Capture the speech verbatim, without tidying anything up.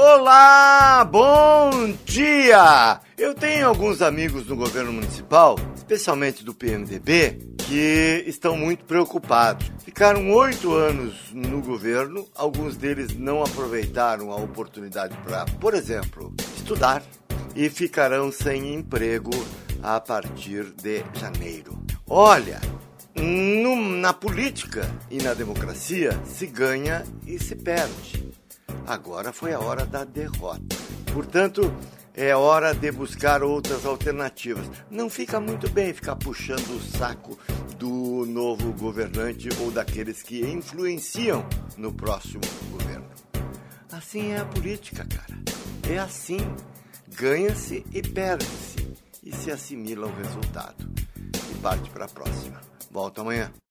Olá, bom dia! Eu tenho alguns amigos no governo municipal, especialmente do P M D B, que estão muito preocupados. Ficaram oito anos no governo, alguns deles não aproveitaram a oportunidade para, por exemplo, estudar e ficarão sem emprego a partir de janeiro. Olha, no, na política e na democracia se ganha e se perde. Agora foi a hora da derrota. Portanto, é hora de buscar outras alternativas. Não fica muito bem ficar puxando o saco do novo governante ou daqueles que influenciam no próximo governo. Assim é a política, cara. É assim. Ganha-se e perde-se. E se assimila o resultado. E parte para a próxima. Volto amanhã.